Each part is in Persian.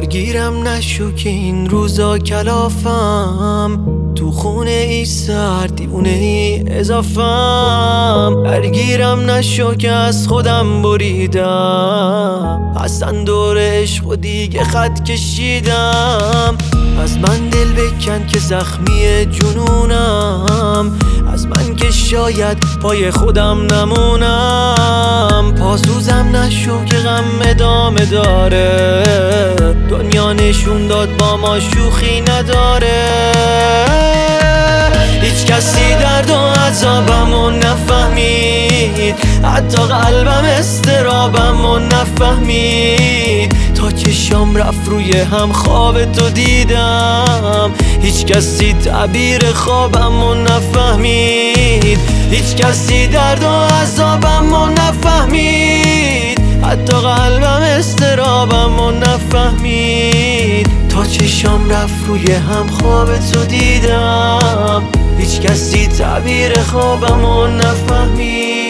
درگیرم نشو که این روزا کلافم، تو خونه ای سر دیوونه ای اضافم. درگیرم نشو که از خودم بریدم، اصلا دور عشق و دیگه خط کشیدم. از من دل بکن که زخمی جنونم، از من که شاید پای خودم نمونم. پاسوزم نشو که غم ادامه داره، دنیا نشون داد با ما شوخی نداره. هیچ کسی درد و عذابمو نفهمید، حتی قلبم استرابمو نفهمید. تا چشام رفت روی هم خواب تو دیدم، هیچ کسی تعبیر خوابمو نفهمید. هیچ کسی درد و عذابمو نفهمید، حتی قلبم استرابمو نفهمید. تا چشام رفت روی هم خواب تو دیدم، هیچ کسی تعبیر خوابمو نفهمید.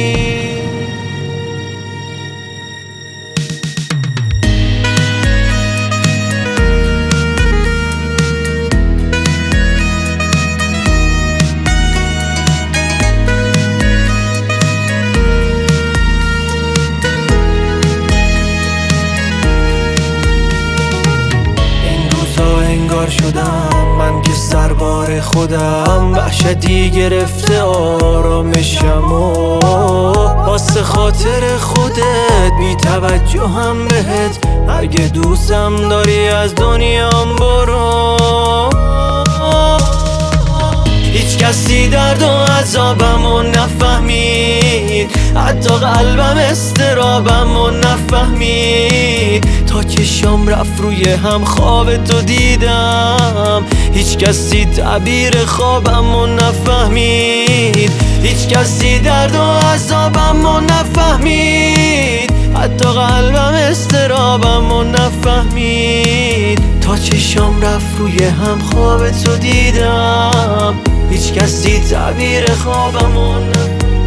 انگار شدم من که سربار خودم، وحشتی گرفته آرامشم و واسه خاطر خودت بی توجه هم بهت. اگه دوستم داری از دنیام برو. هیچ کسی درد و عذابمو نفهمید، حتی قلبم استرابمو نفهمید. تا چشام رفت روی هم خواب تو دیدم، هیچ کسی تعبیر خوابمو نفهمید. هیچ کسی درد و عذابمو نفهمید، حتی قلبم استرابمو نفهمید. تا چشام رفت روی هم خواب تو دیدم، هیچ کسی تعبیر خوابمو نفهمید.